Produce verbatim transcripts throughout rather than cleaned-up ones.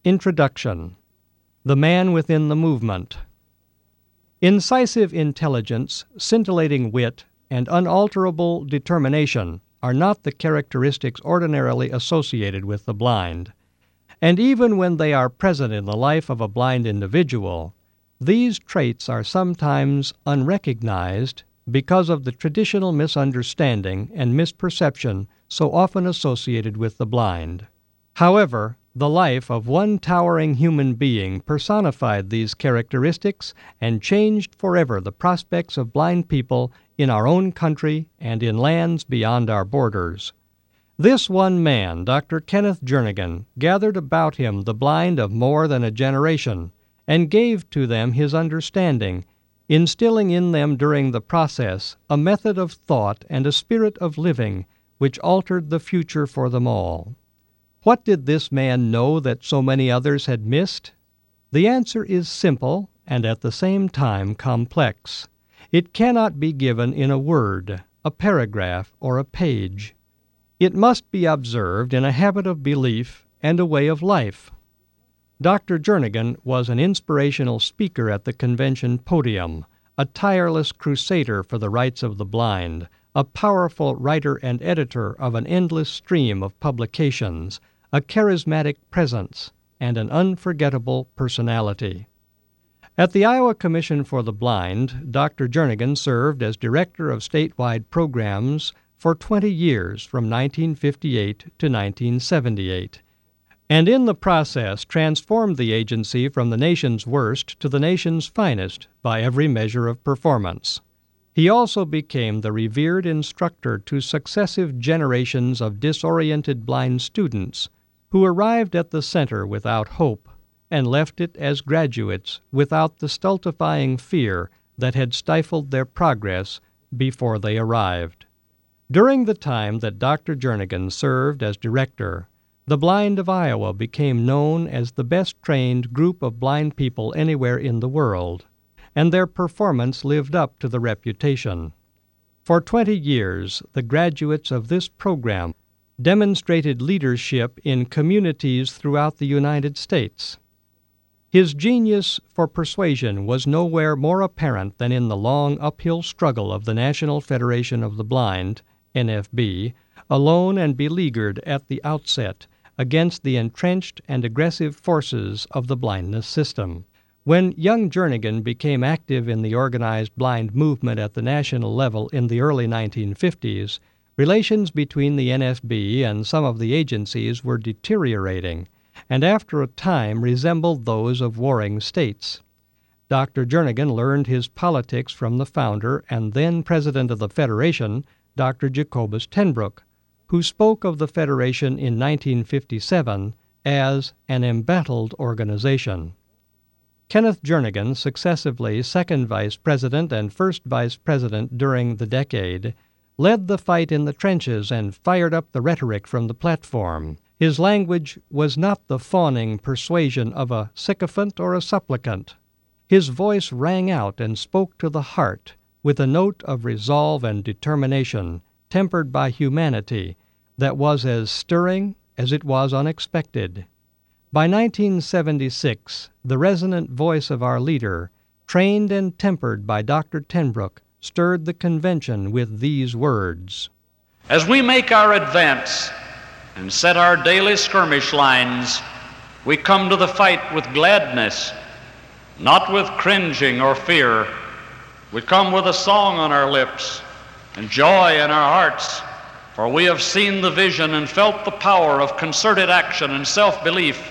Introduction. The Man Within the Movement. Incisive intelligence, scintillating wit, and unalterable determination are not the characteristics ordinarily associated with the blind. And even when they are present in the life of a blind individual, these traits are sometimes unrecognized because of the traditional misunderstanding and misperception so often associated with the blind. However, the life of one towering human being personified these characteristics and changed forever the prospects of blind people in our own country and in lands beyond our borders. This one man, Doctor Kenneth Jernigan, gathered about him the blind of more than a generation and gave to them his understanding, instilling in them during the process a method of thought and a spirit of living which altered the future for them all. What did this man know that so many others had missed? The answer is simple and at the same time complex. It cannot be given in a word, a paragraph, or a page. It must be observed in a habit of belief and a way of life. Doctor Jernigan was an inspirational speaker at the convention podium, a tireless crusader for the rights of the blind, a powerful writer and editor of an endless stream of publications, a charismatic presence, and an unforgettable personality. At the Iowa Commission for the Blind, Doctor Jernigan served as director of statewide programs for twenty years from nineteen fifty-eight to nineteen seventy-eight, and in the process transformed the agency from the nation's worst to the nation's finest by every measure of performance. He also became the revered instructor to successive generations of disoriented blind students who arrived at the center without hope and left it as graduates without the stultifying fear that had stifled their progress before they arrived. During the time that Doctor Jernigan served as director, the blind of Iowa became known as the best-trained group of blind people anywhere in the world, and their performance lived up to the reputation. For twenty years, the graduates of this program demonstrated leadership in communities throughout the United States. His genius for persuasion was nowhere more apparent than in the long uphill struggle of the National Federation of the Blind, N F B, alone and beleaguered at the outset against the entrenched and aggressive forces of the blindness system. When young Jernigan became active in the organized blind movement at the national level in the early nineteen fifties, relations between the N F B and some of the agencies were deteriorating, and after a time resembled those of warring states. Doctor Jernigan learned his politics from the founder and then president of the Federation, Doctor Jacobus Tenbrook, who spoke of the Federation in nineteen fifty-seven as an embattled organization. Kenneth Jernigan, successively second vice president and first vice president during the decade, led the fight in the trenches and fired up the rhetoric from the platform. His language was not the fawning persuasion of a sycophant or a supplicant. His voice rang out and spoke to the heart with a note of resolve and determination, tempered by humanity, that was as stirring as it was unexpected. By nineteen seventy-six, the resonant voice of our leader, trained and tempered by Doctor Tenbrook, stirred the convention with these words: As we make our advance and set our daily skirmish lines, we come to the fight with gladness, not with cringing or fear. We come with a song on our lips and joy in our hearts, for we have seen the vision and felt the power of concerted action and self-belief.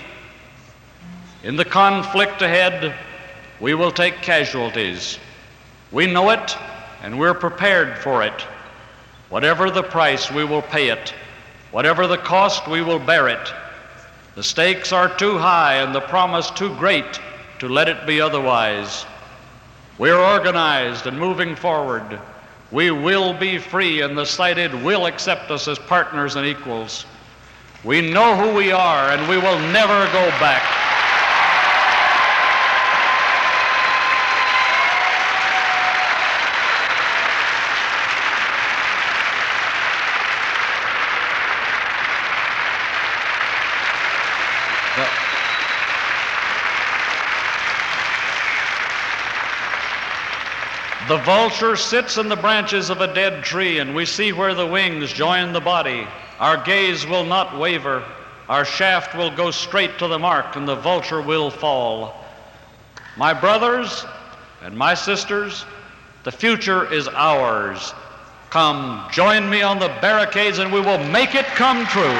In the conflict ahead, we will take casualties. We know it, and we're prepared for it. Whatever the price, we will pay it. Whatever the cost, we will bear it. The stakes are too high and the promise too great to let it be otherwise. We're organized and moving forward. We will be free, and the sighted will accept us as partners and equals. We know who we are, and we will never go back. The vulture sits in the branches of a dead tree, and we see where the wings join the body. Our gaze will not waver. Our shaft will go straight to the mark, and the vulture will fall. My brothers and my sisters, the future is ours. Come, join me on the barricades, and we will make it come true.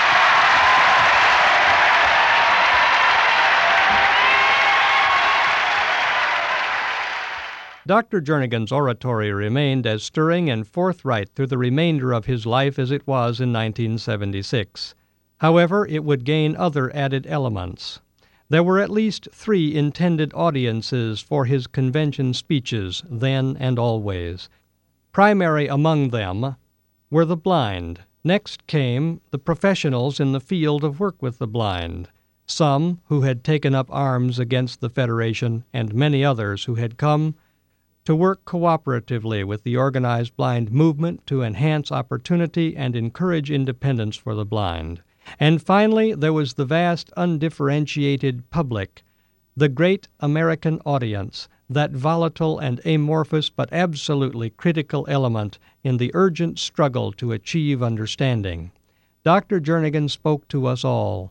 Doctor Jernigan's oratory remained as stirring and forthright through the remainder of his life as it was in nineteen seventy-six. However, it would gain other added elements. There were at least three intended audiences for his convention speeches, then and always. Primary among them were the blind. Next came the professionals in the field of work with the blind, some who had taken up arms against the Federation, and many others who had come to work cooperatively with the organized blind movement to enhance opportunity and encourage independence for the blind. And finally, there was the vast, undifferentiated public, the great American audience, that volatile and amorphous but absolutely critical element in the urgent struggle to achieve understanding. Doctor Jernigan spoke to us all,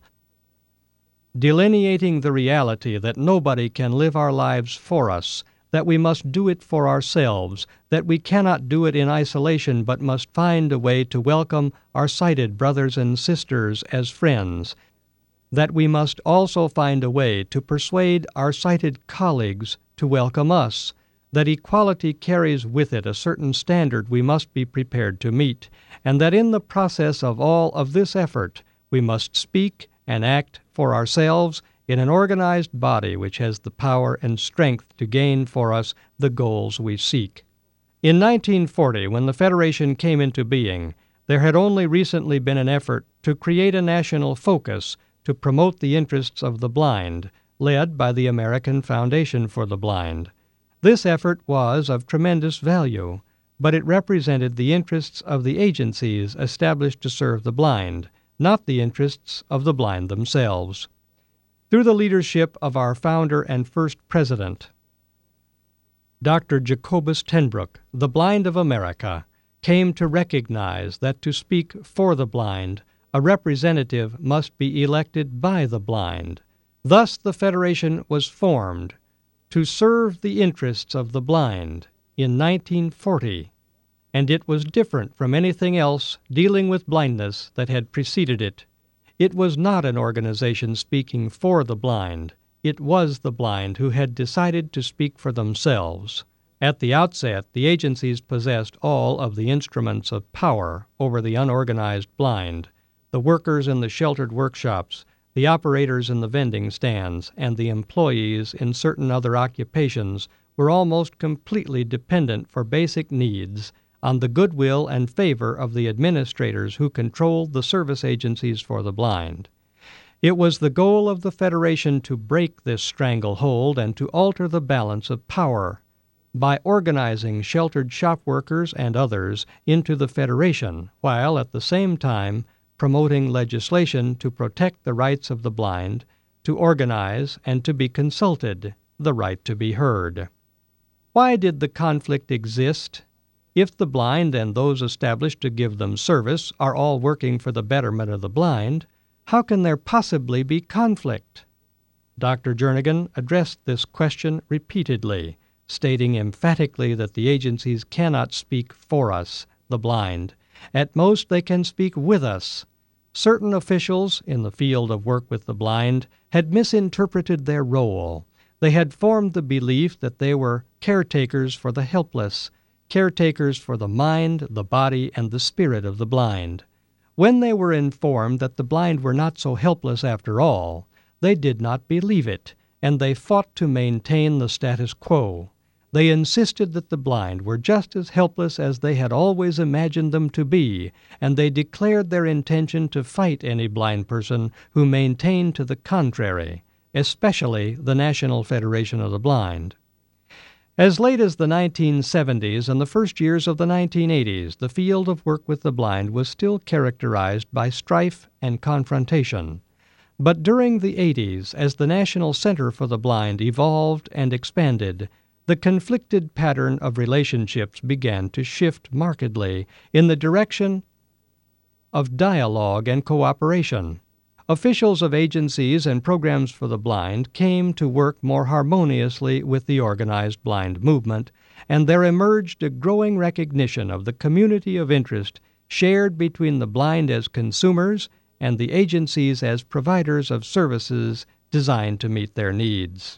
delineating the reality that nobody can live our lives for us, that we must do it for ourselves, that we cannot do it in isolation but must find a way to welcome our sighted brothers and sisters as friends, that we must also find a way to persuade our sighted colleagues to welcome us, that equality carries with it a certain standard we must be prepared to meet, and that in the process of all of this effort we must speak and act for ourselves in an organized body which has the power and strength to gain for us the goals we seek. In nineteen forty, when the Federation came into being, there had only recently been an effort to create a national focus to promote the interests of the blind, led by the American Foundation for the Blind. This effort was of tremendous value, but it represented the interests of the agencies established to serve the blind, not the interests of the blind themselves. Through the leadership of our founder and first president, Doctor Jacobus Tenbrook, the Blind of America came to recognize that to speak for the blind, a representative must be elected by the blind. Thus the Federation was formed to serve the interests of the blind in nineteen forty, and it was different from anything else dealing with blindness that had preceded it. It was not an organization speaking for the blind. It was the blind who had decided to speak for themselves. At the outset, the agencies possessed all of the instruments of power over the unorganized blind. The workers in the sheltered workshops, the operators in the vending stands, and the employees in certain other occupations were almost completely dependent for basic needs on the goodwill and favor of the administrators who controlled the service agencies for the blind. It was the goal of the Federation to break this stranglehold and to alter the balance of power by organizing sheltered shop workers and others into the Federation, while at the same time promoting legislation to protect the rights of the blind, to organize and to be consulted, the right to be heard. Why did the conflict exist? If the blind and those established to give them service are all working for the betterment of the blind, how can there possibly be conflict? Doctor Jernigan addressed this question repeatedly, stating emphatically that the agencies cannot speak for us, the blind. At most, they can speak with us. Certain officials in the field of work with the blind had misinterpreted their role. They had formed the belief that they were caretakers for the helpless, caretakers for the mind, the body, and the spirit of the blind. When they were informed that the blind were not so helpless after all, they did not believe it, and they fought to maintain the status quo. They insisted that the blind were just as helpless as they had always imagined them to be, and they declared their intention to fight any blind person who maintained to the contrary, especially the National Federation of the Blind. As late as the nineteen seventies and the first years of the nineteen eighties, the field of work with the blind was still characterized by strife and confrontation. But during the eighties, as the National Center for the Blind evolved and expanded, the conflicted pattern of relationships began to shift markedly in the direction of dialogue and cooperation. Officials of agencies and programs for the blind came to work more harmoniously with the organized blind movement, and there emerged a growing recognition of the community of interest shared between the blind as consumers and the agencies as providers of services designed to meet their needs.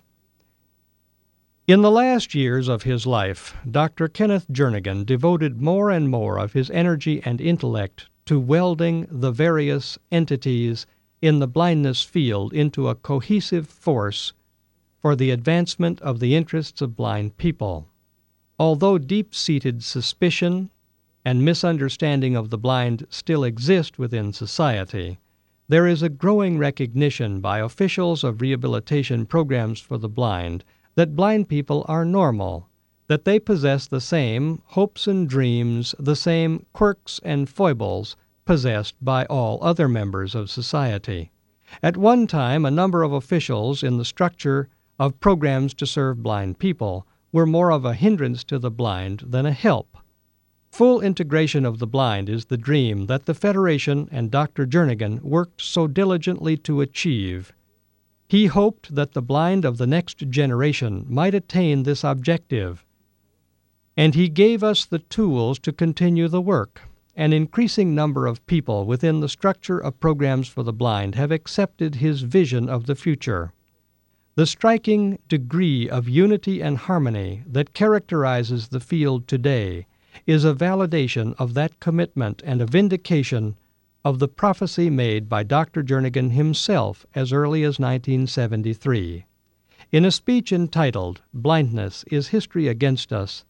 In the last years of his life, Doctor Kenneth Jernigan devoted more and more of his energy and intellect to welding the various entities in the blindness field into a cohesive force for the advancement of the interests of blind people. Although deep-seated suspicion and misunderstanding of the blind still exist within society, there is a growing recognition by officials of rehabilitation programs for the blind that blind people are normal, that they possess the same hopes and dreams, the same quirks and foibles possessed by all other members of society. At one time, a number of officials in the structure of programs to serve blind people were more of a hindrance to the blind than a help. Full integration of the blind is the dream that the Federation and Doctor Jernigan worked so diligently to achieve. He hoped that the blind of the next generation might attain this objective, and he gave us the tools to continue the work. An increasing number of people within the structure of programs for the blind have accepted his vision of the future. The striking degree of unity and harmony that characterizes the field today is a validation of that commitment and a vindication of the prophecy made by Doctor Jernigan himself as early as nineteen seventy-three. In a speech entitled, "Blindness is History Against Us,"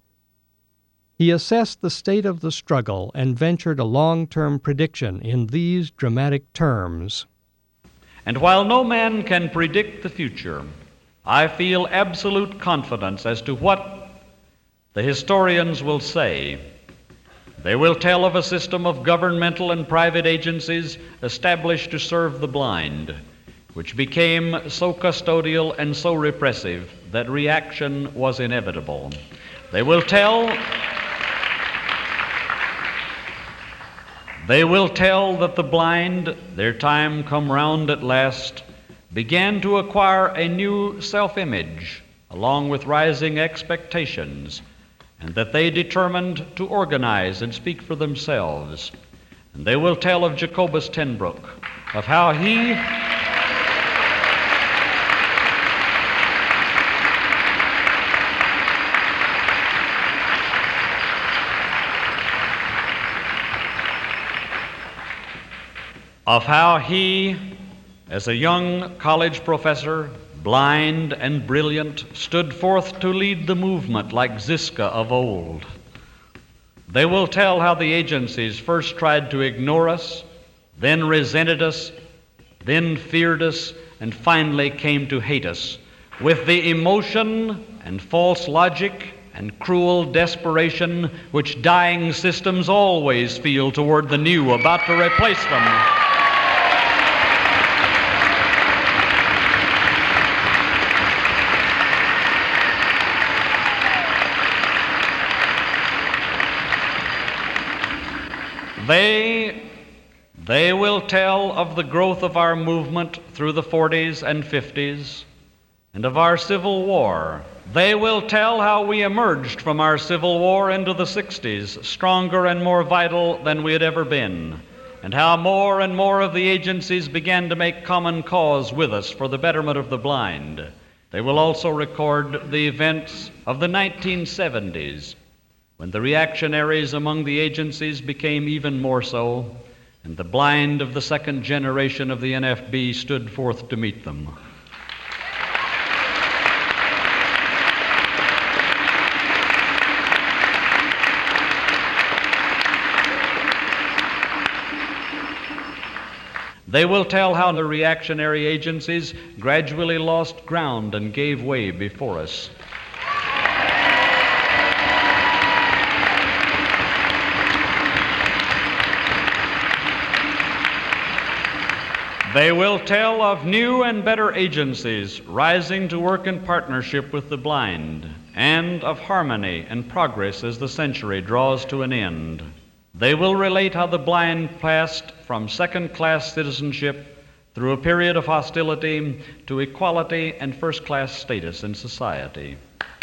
he assessed the state of the struggle and ventured a long-term prediction in these dramatic terms. And while no man can predict the future, I feel absolute confidence as to what the historians will say. They will tell of a system of governmental and private agencies established to serve the blind, which became so custodial and so repressive that reaction was inevitable. They will tell They will tell that the blind, their time come round at last, began to acquire a new self-image along with rising expectations, and that they determined to organize and speak for themselves. And they will tell of Jacobus Tenbrook, of how he of how he, as a young college professor, blind and brilliant, stood forth to lead the movement like Ziska of old. They will tell how the agencies first tried to ignore us, then resented us, then feared us, and finally came to hate us, with the emotion and false logic and cruel desperation which dying systems always feel toward the new about to replace them. They, they will tell of the growth of our movement through the forties and fifties and of our Civil War. They will tell how we emerged from our Civil War into the sixties, stronger and more vital than we had ever been, and how more and more of the agencies began to make common cause with us for the betterment of the blind. They will also record the events of the nineteen seventies, when the reactionaries among the agencies became even more so, and the blind of the second generation of the N F B stood forth to meet them. They will tell how the reactionary agencies gradually lost ground and gave way before us. They will tell of new and better agencies rising to work in partnership with the blind and of harmony and progress as the century draws to an end. They will relate how the blind passed from second-class citizenship through a period of hostility to equality and first-class status in society.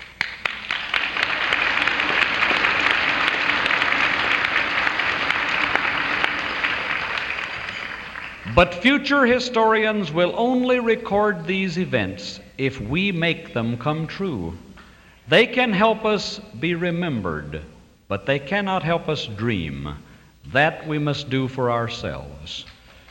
But future historians will only record these events if we make them come true. They can help us be remembered, but they cannot help us dream. That we must do for ourselves.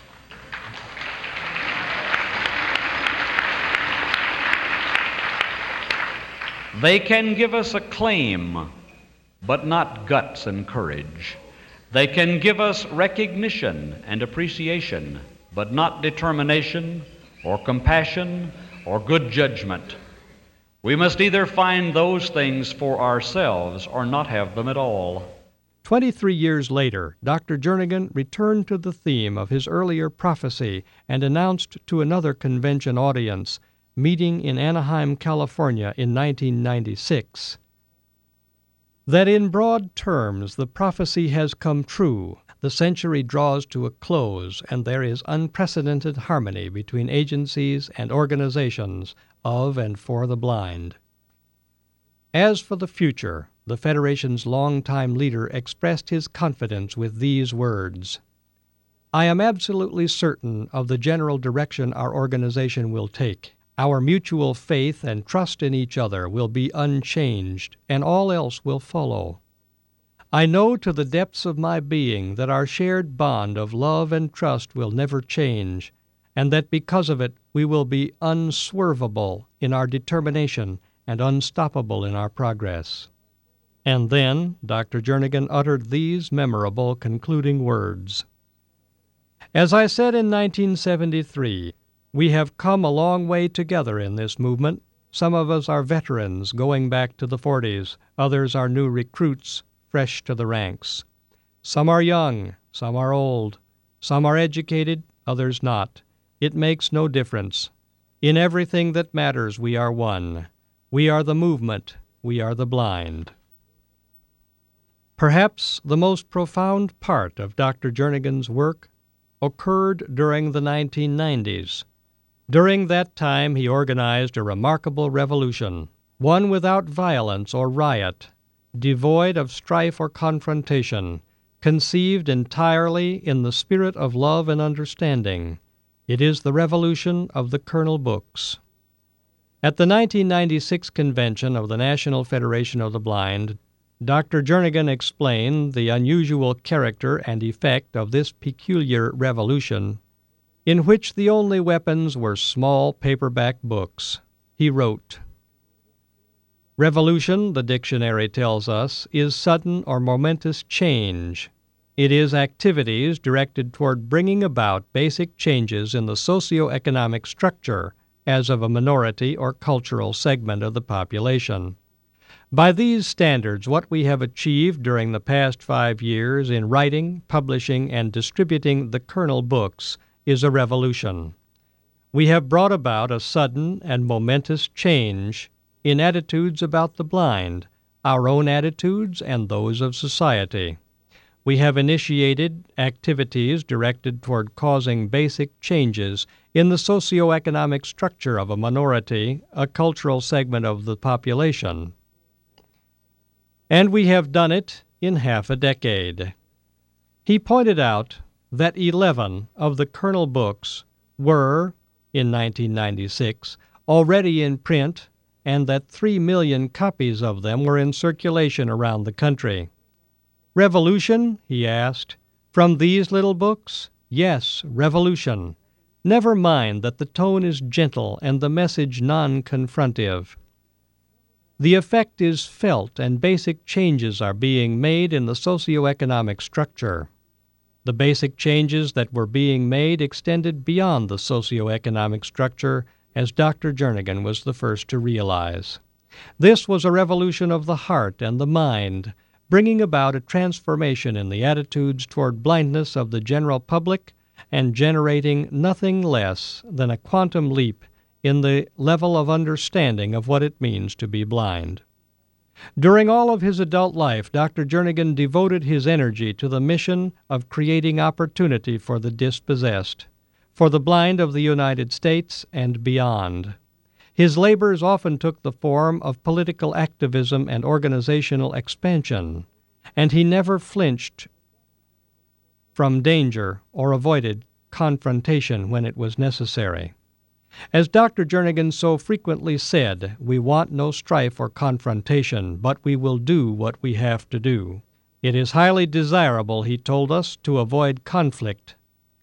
They can give us a claim, but not guts and courage. They can give us recognition and appreciation, but not determination or compassion or good judgment. We must either find those things for ourselves or not have them at all. Twenty-three years later, Doctor Jernigan returned to the theme of his earlier prophecy and announced to another convention audience, meeting in Anaheim, California in nineteen ninety-six, that in broad terms the prophecy has come true. The century draws to a close, and there is unprecedented harmony between agencies and organizations of and for the blind. As for the future, the Federation's longtime leader expressed his confidence with these words: "I am absolutely certain of the general direction our organization will take. Our mutual faith and trust in each other will be unchanged, and all else will follow. I know to the depths of my being that our shared bond of love and trust will never change, and that because of it we will be unswervable in our determination and unstoppable in our progress." And then Doctor Jernigan uttered these memorable concluding words: "As I said in nineteen seventy-three, we have come a long way together in this movement. Some of us are veterans going back to the forties, others are new recruits fresh to the ranks. Some are young, some are old, some are educated, others not. It makes no difference. In everything that matters we are one. We are the movement, we are the blind." Perhaps the most profound part of Doctor Jernigan's work occurred during the nineteen nineties. During that time he organized a remarkable revolution, one without violence or riot, devoid of strife or confrontation, conceived entirely in the spirit of love and understanding. It is the revolution of the Kernel Books. At the nineteen ninety-six convention of the National Federation of the Blind, Doctor Jernigan explained the unusual character and effect of this peculiar revolution, in which the only weapons were small paperback books. He wrote, "Revolution, the dictionary tells us, is sudden or momentous change. It is activities directed toward bringing about basic changes in the socio-economic structure as of a minority or cultural segment of the population. By these standards, what we have achieved during the past five years in writing, publishing, and distributing the Kernel Books is a revolution. We have brought about a sudden and momentous change in attitudes about the blind, our own attitudes and those of society. We have initiated activities directed toward causing basic changes in the socio-economic structure of a minority, a cultural segment of the population. And we have done it in half a decade." He pointed out that eleven of the Kernel Books were, in nineteen ninety-six, already in print, and that three million copies of them were in circulation around the country. "Revolution?" he asked. "From these little books? Yes, revolution. Never mind that the tone is gentle and the message non-confrontive. The effect is felt and basic changes are being made in the socio-economic structure. The basic changes that were being made extended beyond the socio-economic structure, as Doctor Jernigan was the first to realize. This was a revolution of the heart and the mind, bringing about a transformation in the attitudes toward blindness of the general public and generating nothing less than a quantum leap in the level of understanding of what it means to be blind." During all of his adult life, Doctor Jernigan devoted his energy to the mission of creating opportunity for the dispossessed, for the blind of the United States and beyond. His labors often took the form of political activism and organizational expansion, and he never flinched from danger or avoided confrontation when it was necessary. As Doctor Jernigan so frequently said, we want no strife or confrontation, but we will do what we have to do. It is highly desirable, he told us, to avoid conflict,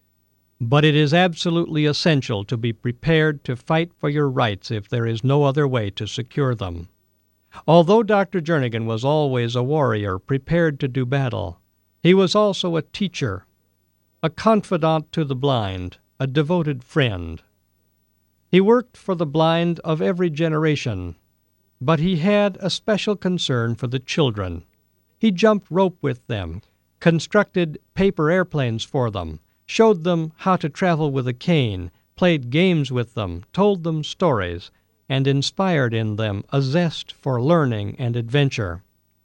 but it is absolutely essential to be prepared to fight for your rights if there is no other way to secure them. Although Doctor Jernigan was always a warrior prepared to do battle, he was also a teacher, a confidant to the blind, a devoted friend. He worked for the blind of every generation, but he had a special concern for the children. He jumped rope with them, constructed paper airplanes for them, showed them how to travel with a cane, played games with them, told them stories, and inspired in them a zest for learning and adventure.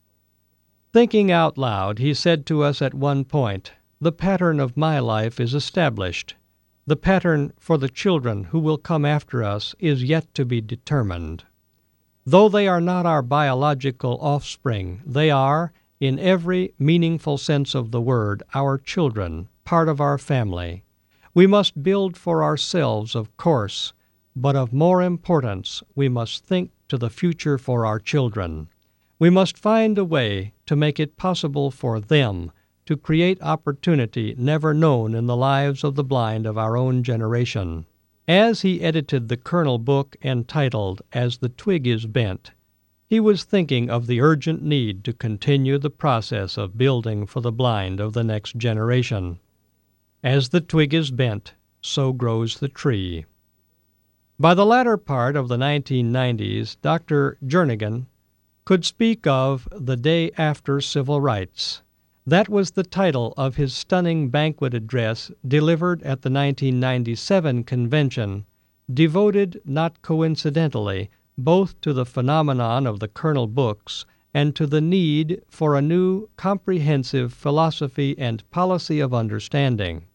Thinking out loud, he said to us at one point, "The pattern of my life is established. The pattern for the children who will come after us is yet to be determined. Though they are not our biological offspring, they are, in every meaningful sense of the word, our children, part of our family. We must build for ourselves, of course, but of more importance, we must think to the future for our children. We must find a way to make it possible for them to create opportunity never known in the lives of the blind of our own generation." As he edited the Kernel book entitled As the Twig is Bent, he was thinking of the urgent need to continue the process of building for the blind of the next generation. As the twig is bent, so grows the tree. By the latter part of the nineteen nineties, Doctor Jernigan could speak of the day after civil rights. That was the title of his stunning banquet address delivered at the nineteen ninety-seven convention, devoted, not coincidentally, both to the phenomenon of the Kernel books and to the need for a new comprehensive philosophy and policy of understanding.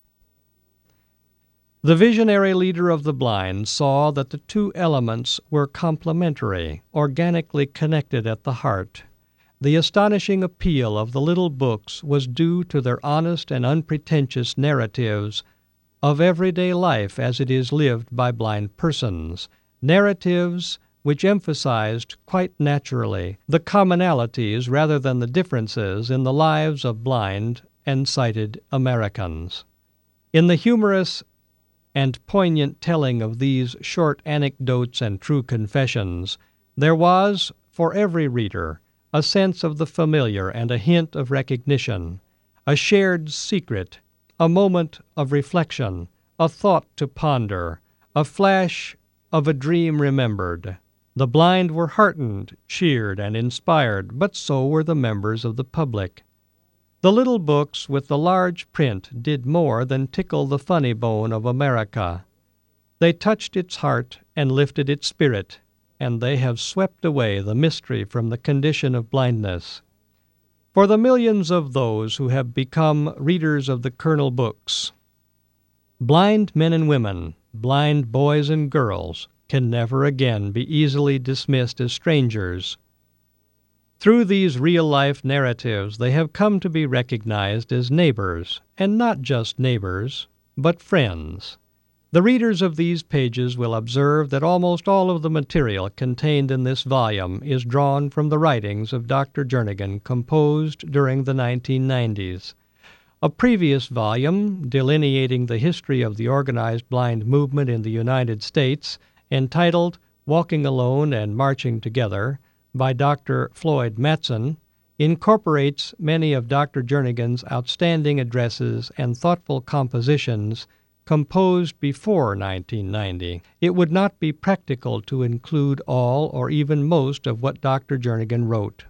The visionary leader of the blind saw that the two elements were complementary, organically connected at the heart. The astonishing appeal of the little books was due to their honest and unpretentious narratives of everyday life as it is lived by blind persons, narratives which emphasized, quite naturally, the commonalities rather than the differences in the lives of blind and sighted Americans. In the humorous and poignant telling of these short anecdotes and true confessions, there was, for every reader, a sense of the familiar and a hint of recognition, a shared secret, a moment of reflection, a thought to ponder, a flash of a dream remembered. The blind were heartened, cheered, and inspired, but so were the members of the public. The little books with the large print did more than tickle the funny bone of America. They touched its heart and lifted its spirit, and they have swept away the mystery from the condition of blindness. For the millions of those who have become readers of the Kernel books, blind men and women, blind boys and girls, can never again be easily dismissed as strangers. Through these real-life narratives, they have come to be recognized as neighbors, and not just neighbors, but friends. The readers of these pages will observe that almost all of the material contained in this volume is drawn from the writings of Doctor Jernigan composed during the nineteen nineties. A previous volume, delineating the history of the organized blind movement in the United States, entitled Walking Alone and Marching Together, by Doctor Floyd Matson, incorporates many of Doctor Jernigan's outstanding addresses and thoughtful compositions composed before nineteen ninety. It would not be practical to include all or even most of what Doctor Jernigan wrote.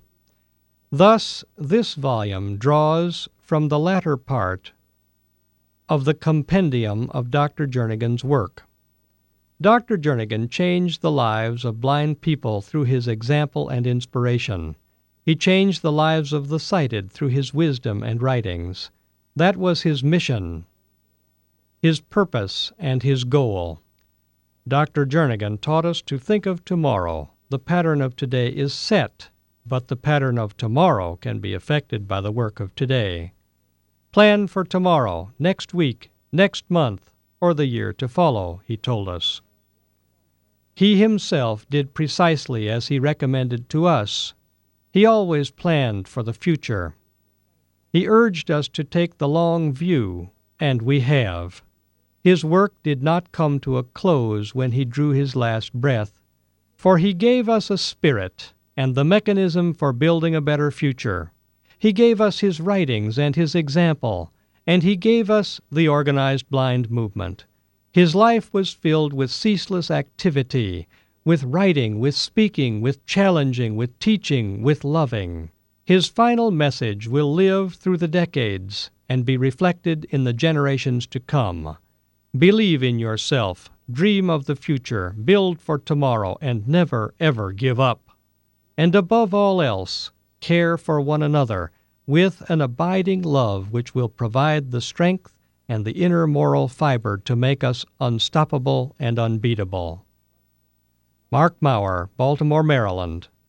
Thus, this volume draws from the latter part of the compendium of Doctor Jernigan's work. Doctor Jernigan changed the lives of blind people through his example and inspiration. He changed the lives of the sighted through his wisdom and writings. That was his mission, his purpose, and his goal. Doctor Jernigan taught us to think of tomorrow. The pattern of today is set, but the pattern of tomorrow can be affected by the work of today. Plan for tomorrow, next week, next month, or the year to follow, he told us. He himself did precisely as he recommended to us. He always planned for the future. He urged us to take the long view, and we have. His work did not come to a close when he drew his last breath, for he gave us a spirit and the mechanism for building a better future. He gave us his writings and his example, and he gave us the organized blind movement. His life was filled with ceaseless activity, with writing, with speaking, with challenging, with teaching, with loving. His final message will live through the decades and be reflected in the generations to come. Believe in yourself, dream of the future, build for tomorrow, and never, ever give up. And above all else, care for one another with an abiding love which will provide the strength and the inner moral fiber to make us unstoppable and unbeatable. Mark Maurer, Baltimore, Maryland,